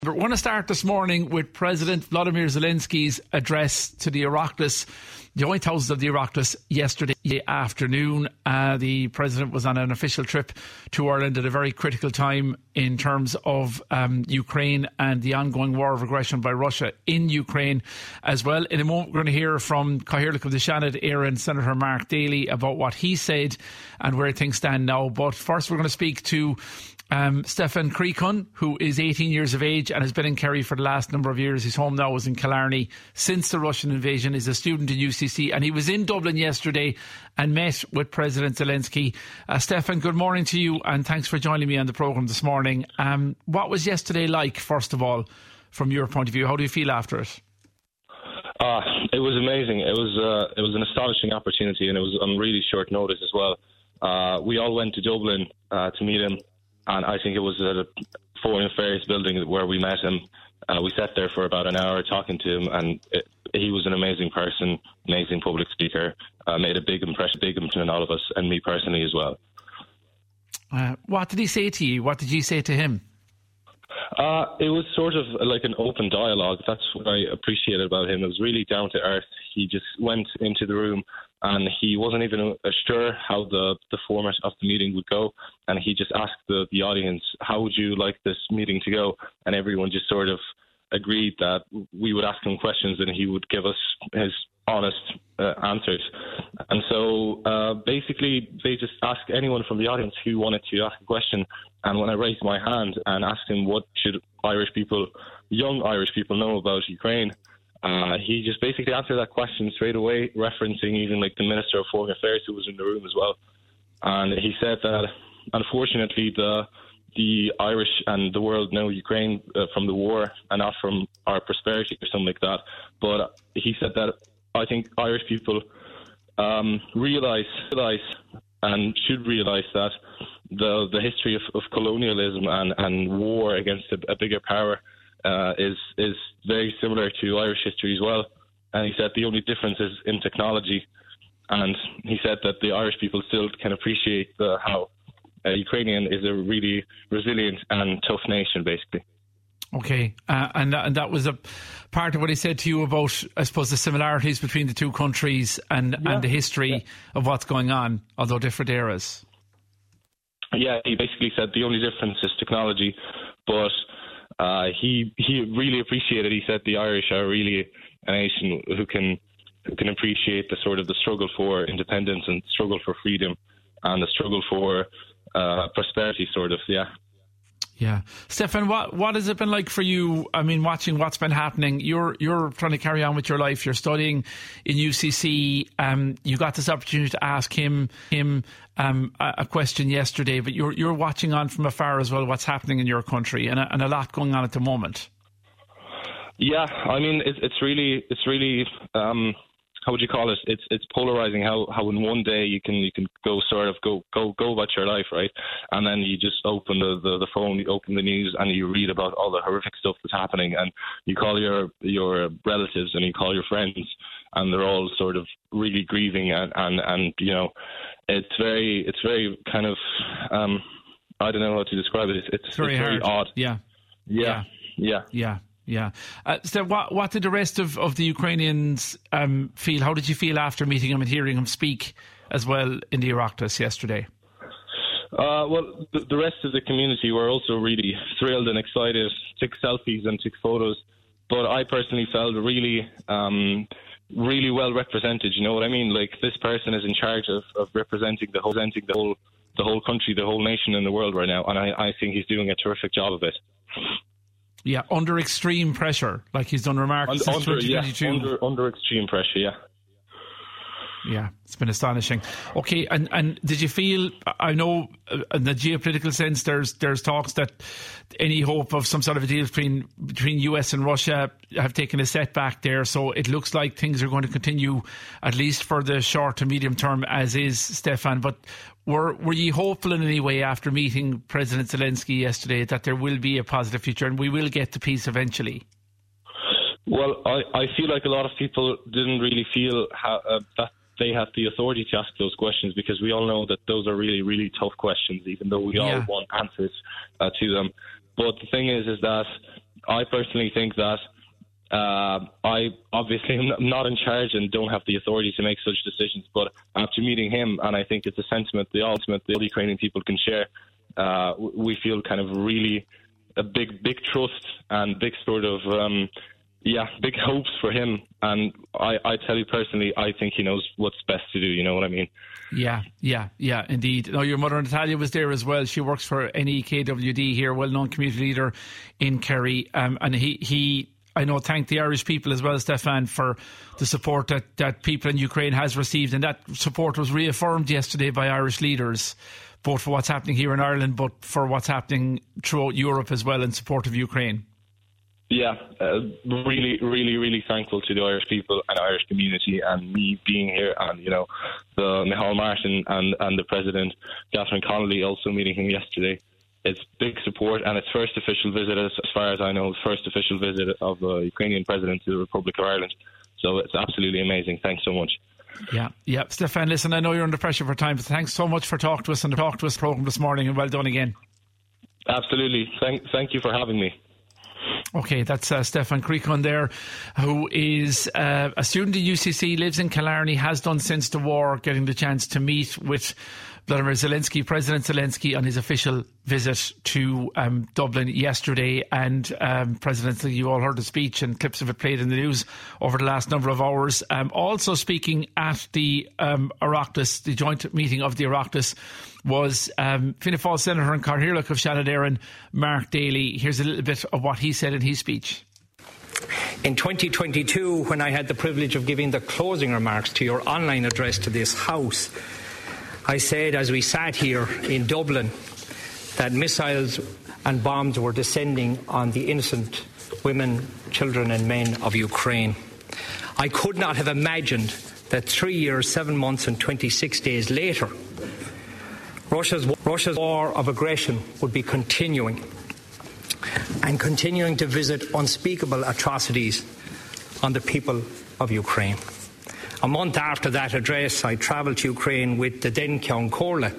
We're going to start this morning with President Volodymyr Zelensky's address to the Oireachtas, the joint houses of the Oireachtas yesterday afternoon. The President was on an official trip to Ireland at a very critical time in terms of Ukraine and the ongoing war of aggression by Russia in Ukraine as well. In a moment, we're going to hear from Cathaoirleach of the Seanad, Éireann, Senator Mark Daly, about what he said and where things stand now. But first, we're going to speak to Stefan Creacon, who is 18 years of age and has been in Kerry for the last number of years. His home now is in Killarney since the Russian invasion. He's a student in UCC and he was in Dublin yesterday and met with President Zelensky. Stefan, good morning to you and thanks for joining me on the programme this morning. What was yesterday like, first of all, from your point of view? How do you feel after it? It was amazing. It was an astonishing opportunity and it was on really short notice as well. We all went to Dublin to meet him. And I think it was at a Foreign Affairs building where we met him. We sat there for about an hour talking to him, and he was an amazing person, amazing public speaker, made a big impression on all of us, and me personally as well. What did he say to you? What did you say to him? It was sort of like an open dialogue. That's what I appreciated about him. It was really down to earth. He just went into the room and he wasn't even sure how the format of the meeting would go. And he just asked the audience, how would you like this meeting to go? And everyone just sort of agreed that we would ask him questions and he would give us his honest answers. And so basically they just asked anyone from the audience who wanted to ask a question. And when I raised my hand and asked him what should young Irish people know about Ukraine, he just basically answered that question straight away, referencing even like the Minister of Foreign Affairs who was in the room as well. And he said that unfortunately the Irish and the world know Ukraine from the war and not from our prosperity or something like that. But he said that I think Irish people realise and should realise that the history of colonialism and war against a bigger power is very similar to Irish history as well. And he said the only difference is in technology. And he said that the Irish people still can appreciate how Ukrainian is a really resilient and tough nation, basically. Okay, and that was a part of what he said to you about, I suppose, the similarities between the two countries and the history of what's going on, although different eras. Yeah, he basically said the only difference is technology, but he really appreciated. He said the Irish are really a nation who can appreciate the sort of the struggle for independence and struggle for freedom and the struggle for prosperity, sort of. Yeah. Stefan, what has it been like for you? I mean, watching what's been happening, you're trying to carry on with your life. You're studying in UCC. You got this opportunity to ask him a question yesterday, but you're watching on from afar as well what's happening in your country and a lot going on at the moment. Yeah, I mean, it's really how would you call it? It's polarizing how in one day you can go about your life, right? And then you just open the phone, you open the news, and you read about all the horrific stuff that's happening, and you call your relatives and you call your friends, and they're all sort of really grieving, and you know, it's very kind of I don't know how to describe it. It's very odd. Yeah. So what did the rest of the Ukrainians feel? How did you feel after meeting him and hearing him speak as well in the Oireachtas yesterday? Well, the rest of the community were also really thrilled and excited, took selfies and took photos. But I personally felt really well represented. You know what I mean? Like, this person is in charge of representing the whole country, the whole nation in the world right now. And I think he's doing a terrific job of it. Yeah, under extreme pressure, like he's done remarks since 2022. Under extreme pressure, yeah. Yeah, it's been astonishing. Okay, and did you feel, I know in the geopolitical sense there's talks that any hope of some sort of a deal between US and Russia have taken a setback there, so it looks like things are going to continue at least for the short to medium term as is, Stefan. But were you hopeful in any way after meeting President Zelensky yesterday that there will be a positive future and we will get to peace eventually? Well, I feel like a lot of people didn't really feel that they had the authority to ask those questions, because we all know that those are really, really tough questions, even though we all want answers to them. But the thing is that I personally think that I obviously am not in charge and don't have the authority to make such decisions, but after meeting him, and I think it's a sentiment the Ukrainian people can share, we feel kind of really a big trust and big sort of big hopes for him. And I tell you personally, I think he knows what's best to do. You know what I mean? Yeah, indeed. Now, your mother Natalia was there as well. She works for NEKWD here, well-known community leader in Kerry, and he I know thanked the Irish people as well, Stefan, for the support that people in Ukraine has received, and that support was reaffirmed yesterday by Irish leaders, both for what's happening here in Ireland, but for what's happening throughout Europe as well in support of Ukraine. Yeah, really, really, really thankful to the Irish people and Irish community, and me being here, and the Micheál Martin and the President Catherine Connolly also meeting him yesterday. It's big support, and it's first official visit, as far as I know, first official visit of the Ukrainian President to the Republic of Ireland. So it's absolutely amazing. Thanks so much. Yeah. Stefan, listen, I know you're under pressure for time, but thanks so much for talking to us on the Talk to Us programme this morning, and well done again. Absolutely. Thank you for having me. Okay, that's Stefan Creecon there, who is a student at UCC, lives in Killarney, has done since the war, getting the chance to meet with Vladimir Zelensky, President Zelensky, on his official visit to Dublin yesterday. And President, you all heard the speech and clips of it played in the news over the last number of hours. Also speaking at the Oireachtas, the joint meeting of the Oireachtas, was Fianna Fáil Senator and Cathaoirleach of Shannon Mark Daly. Here's a little bit of what he said in his speech. In 2022, when I had the privilege of giving the closing remarks to your online address to this House, I said, as we sat here in Dublin, that missiles and bombs were descending on the innocent women, children and men of Ukraine. I could not have imagined that 3 years, 7 months and 26 days later, Russia's war of aggression would be continuing to visit unspeakable atrocities on the people of Ukraine. A month after that address, I travelled to Ukraine with the then Ceann Comhairle.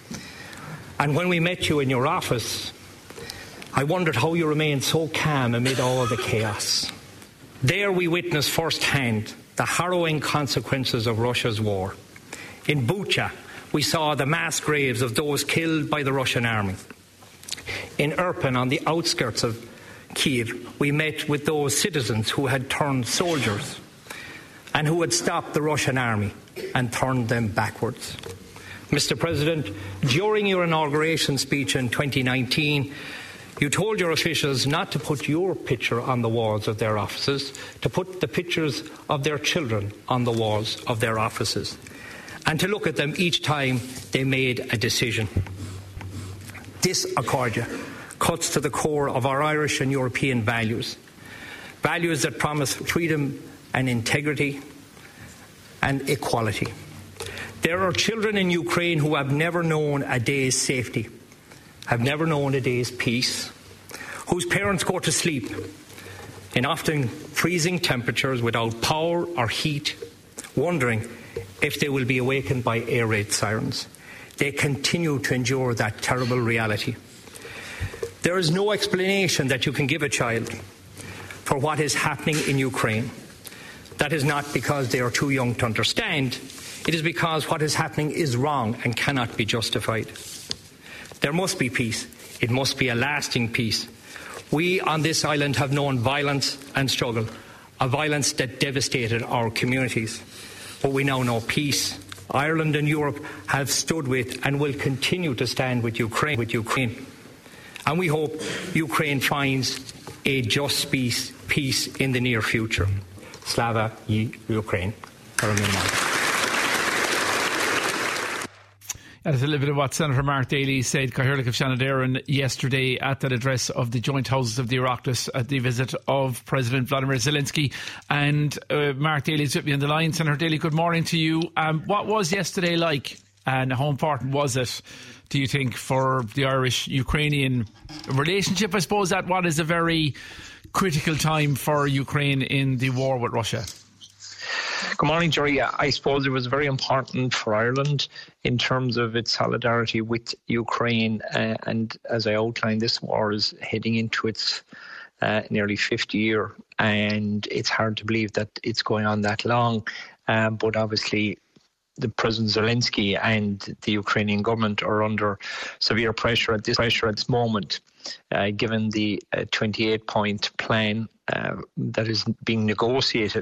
And when we met you in your office, I wondered how you remained so calm amid all the chaos. There we witnessed firsthand the harrowing consequences of Russia's war. In Bucha, we saw the mass graves of those killed by the Russian army. In Irpin, on the outskirts of Kyiv, we met with those citizens who had turned soldiers and who had stopped the Russian army and turned them backwards. Mr. President, during your inauguration speech in 2019, you told your officials not to put your picture on the walls of their offices, to put the pictures of their children on the walls of their offices, and to look at them each time they made a decision. This, Accordia, cuts to the core of our Irish and European values that promise freedom and integrity and equality. There are children in Ukraine who have never known a day's safety, have never known a day's peace, whose parents go to sleep in often freezing temperatures without power or heat, wondering if they will be awakened by air raid sirens. They continue to endure that terrible reality. There is no explanation that you can give a child for what is happening in Ukraine. That is not because they are too young to understand. It is because what is happening is wrong and cannot be justified. There must be peace. It must be a lasting peace. We on this island have known violence and struggle, a violence that devastated our communities. But we now know peace. Ireland and Europe have stood with and will continue to stand with Ukraine. And we hope Ukraine finds a just peace in the near future. Slava Ukraine. That's a little bit of what Senator Mark Daly said, Cathaoirleach of Shannon yesterday at that address of the joint houses of the Oireachtas at the visit of President Vladimir Zelensky. And Mark Daly is with me on the line. Senator Daly, good morning to you. What was yesterday like, and how important was it, do you think, for the Irish-Ukrainian relationship? I suppose at what is a very critical time for Ukraine in the war with Russia. Good morning, Jerry. I suppose it was very important for Ireland in terms of its solidarity with Ukraine, and as I outlined, this war is heading into its nearly 50 years, and it's hard to believe that it's going on that long. But obviously, the President Zelensky and the Ukrainian government are under severe pressure at this moment, given the 28-point plan that is being negotiated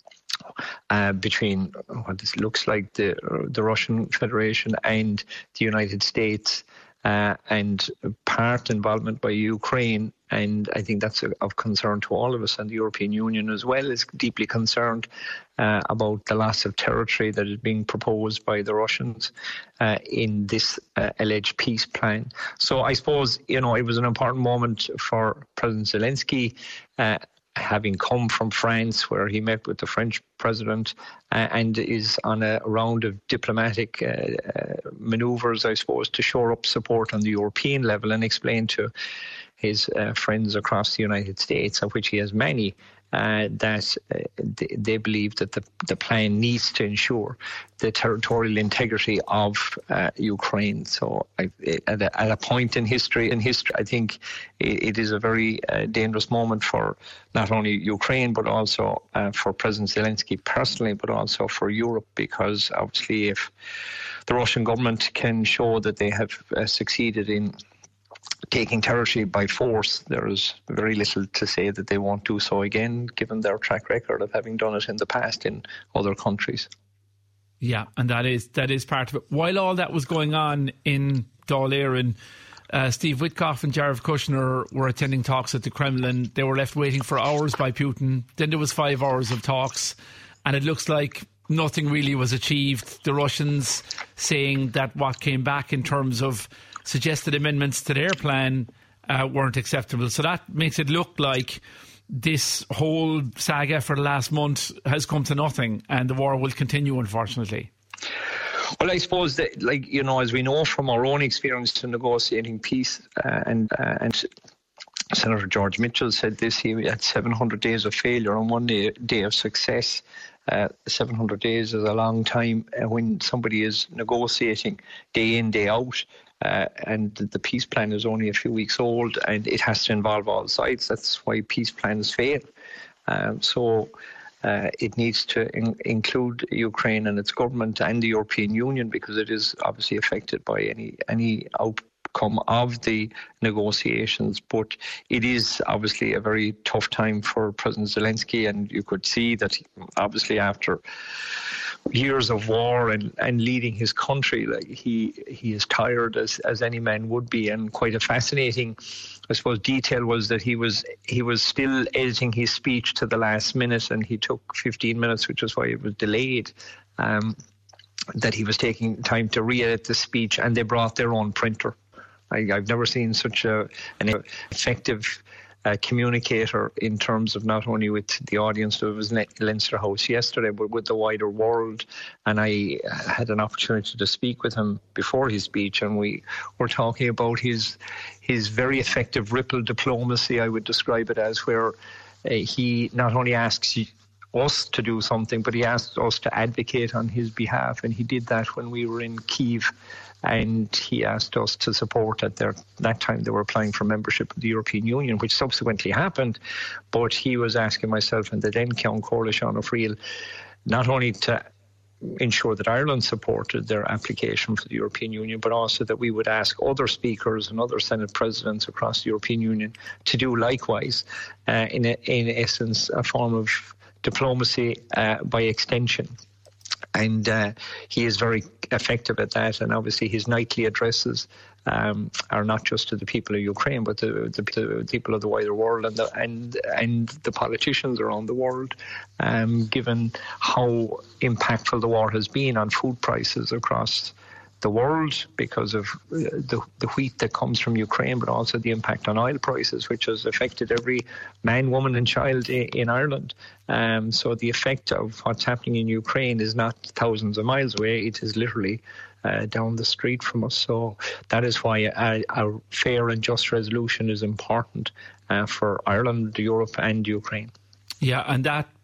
between what this looks like the Russian Federation and the United States, and part involvement by Ukraine. And I think that's of concern to all of us, and the European Union as well is deeply concerned about the loss of territory that is being proposed by the Russians in this alleged peace plan. So I suppose, it was an important moment for President Zelensky, having come from France, where he met with the French president and is on a round of diplomatic manoeuvres, I suppose, to shore up support on the European level and explain to his friends across the United States, of which he has many, that they believe that the plan needs to ensure the territorial integrity of Ukraine. So at a point in history, I think it is a very dangerous moment for not only Ukraine, but also for President Zelensky personally, but also for Europe, because obviously if the Russian government can show that they have succeeded in taking territory by force, there is very little to say that they won't do so again, given their track record of having done it in the past in other countries. Yeah, and that is part of it. While all that was going on in Dáil Éireann, Steve Witkoff and Jared Kushner were attending talks at the Kremlin. They were left waiting for hours by Putin. Then there was 5 hours of talks, and it looks like nothing really was achieved. The Russians saying that what came back in terms of suggested amendments to their plan weren't acceptable. So that makes it look like this whole saga for the last month has come to nothing, and the war will continue, unfortunately. Well, I suppose that, as we know from our own experience to negotiating peace, and Senator George Mitchell said this, he had 700 days of failure and 1 day of success. 700 days is a long time when somebody is negotiating day in, day out. And the peace plan is only a few weeks old, and it has to involve all sides. That's why peace plans fail. So it needs to include Ukraine and its government and the European Union, because it is obviously affected by any outcome of the negotiations. But it is obviously a very tough time for President Zelensky, and you could see that obviously after years of war and leading his country, he is tired as any man would be. And quite a fascinating, I suppose, detail was that he was still editing his speech to the last minute, and he took 15 minutes, which is why it was delayed. That he was taking time to re-edit the speech, and they brought their own printer. I've never seen such an effective communicator in terms of not only with the audience who was in Leinster House yesterday, but with the wider world. And I had an opportunity to speak with him before his speech, and we were talking about his very effective ripple diplomacy, I would describe it as, where he not only asks us to do something, but he asked us to advocate on his behalf. And he did that when we were in Kyiv, and he asked us to support at that time they were applying for membership of the European Union, which subsequently happened. But he was asking myself and the then Ceann Comhairle Sean O'Friel not only to ensure that Ireland supported their application for the European Union, but also that we would ask other speakers and other Senate presidents across the European Union to do likewise, in essence a form of diplomacy by extension. And he is very effective at that. And obviously his nightly addresses are not just to the people of Ukraine, but the people of the wider world and the politicians around the world, given how impactful the war has been on food prices across the world because of the wheat that comes from Ukraine, but also the impact on oil prices, which has affected every man, woman and child in Ireland. So the effect of what's happening in Ukraine is not thousands of miles away. It is literally down the street from us. So that is why a fair and just resolution is important for Ireland, Europe and Ukraine. Yeah, and that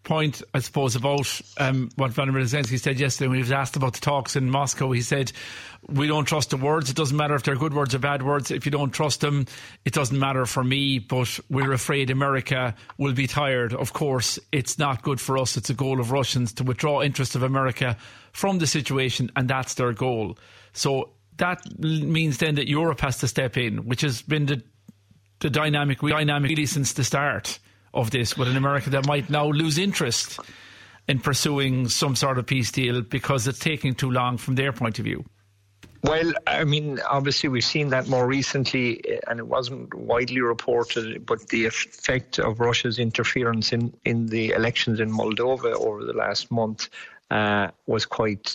point, I suppose, about what Vladimir Zelensky said yesterday when he was asked about the talks in Moscow. He said, we don't trust the words. It doesn't matter if they're good words or bad words. If you don't trust them, it doesn't matter for me, but we're afraid America will be tired. Of course, it's not good for us. It's a goal of Russians to withdraw interest of America from the situation, and that's their goal. So that means then that Europe has to step in, which has been the dynamic really since the start of this, with an America that might now lose interest in pursuing some sort of peace deal because it's taking too long from their point of view. Well, I mean, obviously we've seen that more recently, and it wasn't widely reported, but the effect of Russia's interference in the elections in Moldova over the last month was quite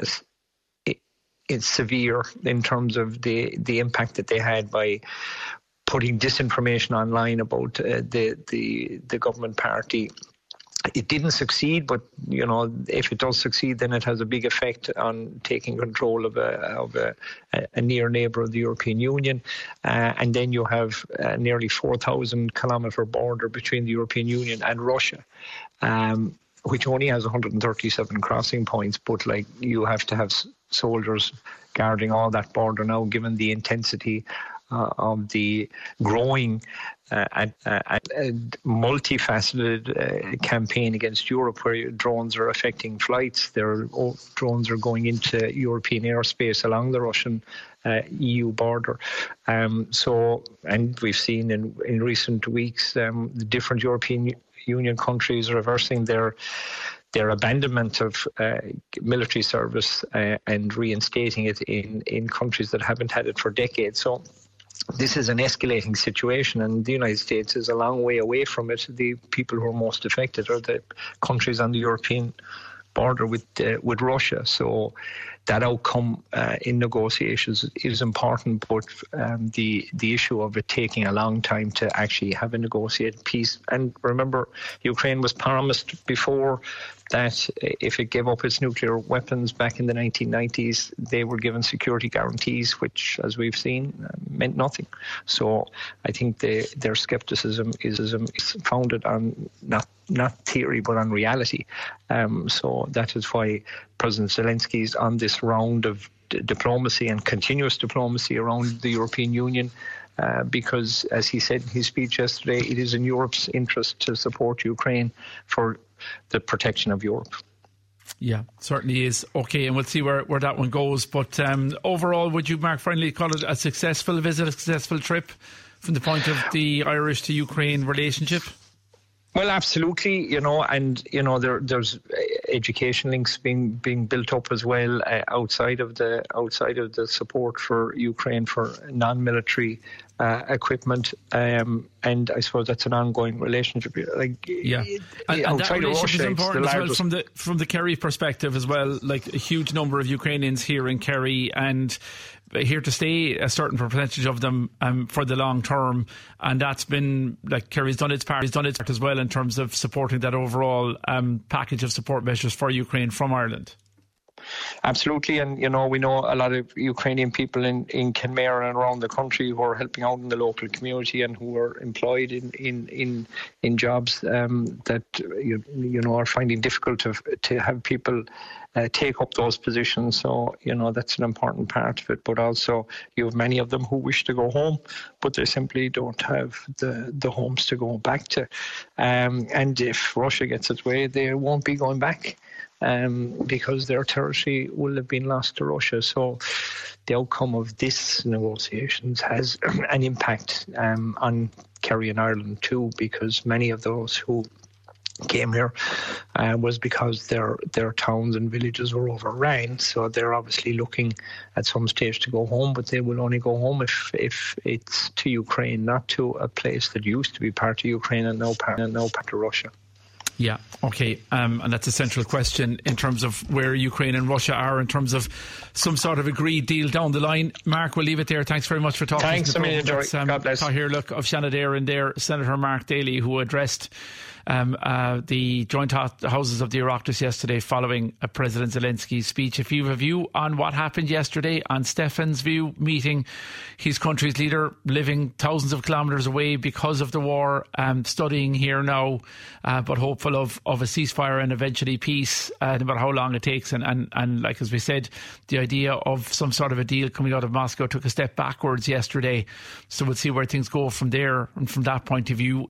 it's severe in terms of the impact that they had by putting disinformation online about the government party. It didn't succeed, but if it does succeed, then it has a big effect on taking control of a near neighbour of the European Union, and then you have nearly 4,000 kilometre border between the European Union and Russia, which only has 137 crossing points, but you have to have soldiers guarding all that border now, given the intensity of the growing multifaceted campaign against Europe, where drones are affecting flights. Drones are going into European airspace along the Russian EU border. And we've seen in recent weeks the different European Union countries reversing their abandonment of military service and reinstating it in countries that haven't had it for decades. So this is an escalating situation, and the United States is a long way away from it. The people who are most affected are the countries on the European border with Russia. So that outcome in negotiations is important, but the issue of it taking a long time to actually have a negotiated peace. And remember, Ukraine was promised before that if it gave up its nuclear weapons back in the 1990s, they were given security guarantees, which, as we've seen, meant nothing. So I think their skepticism is founded on not theory, but on reality. So that is why President Zelensky is on this round of diplomacy and continuous diplomacy around the European Union, because, as he said in his speech yesterday, it is in Europe's interest to support Ukraine for the protection of Europe. Yeah, certainly is. Okay, and we'll see where that one goes. But overall, would you, Mark, finally call it a successful visit, a successful trip from the point of the Irish to Ukraine relationship? Well, absolutely, there's education links being built up as well outside of the support for Ukraine for non-military equipment, and I suppose that's an ongoing relationship. And that relationship is important as well from the Kerry perspective as well. Like, a huge number of Ukrainians here in Kerry, and here to stay, a certain percentage of them for the long term, and that's been, Kerry's done its part as well in terms of supporting that overall package of support measures for Ukraine from Ireland. Absolutely, and we know a lot of Ukrainian people in Kenmare and around the country who are helping out in the local community and who are employed in jobs that are finding difficult to have people take up those positions. So that's an important part of it. But also you have many of them who wish to go home, but they simply don't have the homes to go back to. And if Russia gets its way, they won't be going back. Because their territory will have been lost to Russia. So the outcome of this negotiations has an impact on Kerry and Ireland too, because many of those who came here was because their towns and villages were overrun. So they're obviously looking at some stage to go home, but they will only go home if it's to Ukraine, not to a place that used to be part of Ukraine and now part of Russia. Yeah, okay, and that's a central question in terms of where Ukraine and Russia are in terms of some sort of agreed deal down the line. Mark, we'll leave it there. Thanks very much for talking. Thanks a million, Jory. God bless. Here, look, of Shannon there, Senator Mark Daly, who addressed the joint houses of the Oireachtas yesterday following President Zelensky's speech. If you have a view on what happened yesterday, on Stefan's view, meeting his country's leader, living thousands of kilometres away because of the war, studying here now, but hopeful of a ceasefire and eventually peace, no matter how long it takes. And like as we said, the idea of some sort of a deal coming out of Moscow took a step backwards yesterday. So we'll see where things go from there and from that point of view.